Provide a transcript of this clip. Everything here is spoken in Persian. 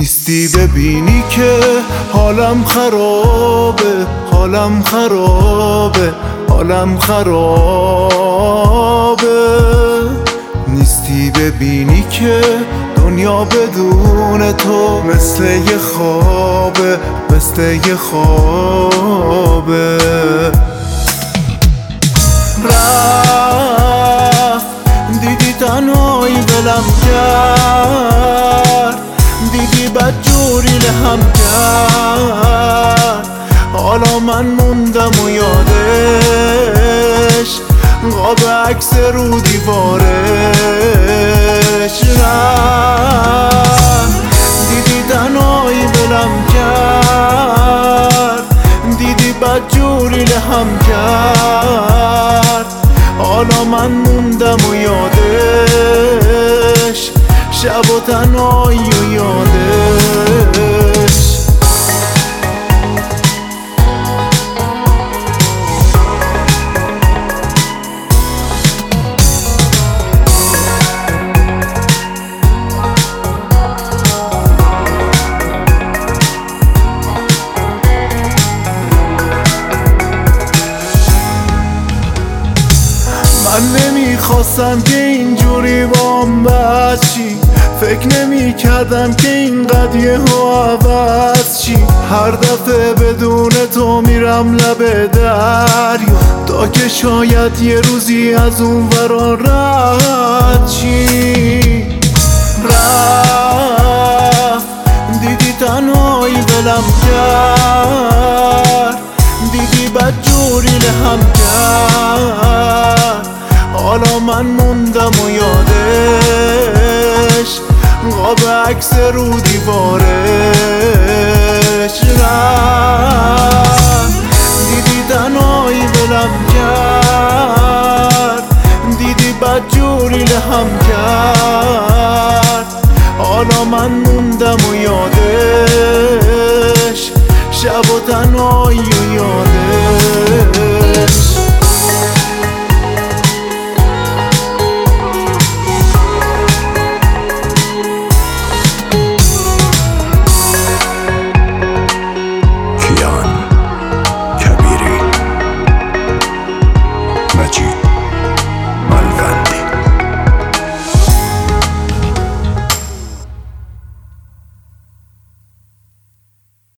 نیستی ببینی که حالم خرابه، حالم خرابه، حالم خرابه. نیستی ببینی که دنیا بدون تو مثل یه خوابه، مثل یه خوابه. رفت دیدی تنهایی ولم کرد، دیدی بدجوری لهم کرد. حالا من موندم و یادش قاب عکس رو دیوارش. رفت دیدی تنهایی ولم کرد، دیدی بدجوری لهم کرد. حالا من موندم و یادش شب و تنهایی و یادش. من نمیخواستم که اینجوری بام بچی، فکر نمی کردم که اینقدر یهو عوض چی. هر دفعه بدون تو میرم لب دریا، تا که شاید یه روزی از اون ورا رد چی. رفت دیدی تنهایی ولم کرد، دیدی بدجوری لهم کرد. حالا من موندم و یادش قاب عکس رو دیوارش. رفت دیدی تنهایی ولم کرد، دیدی بدجوری لهم کرد. حالا من موندم و یادش شب و تنهایی و یادش.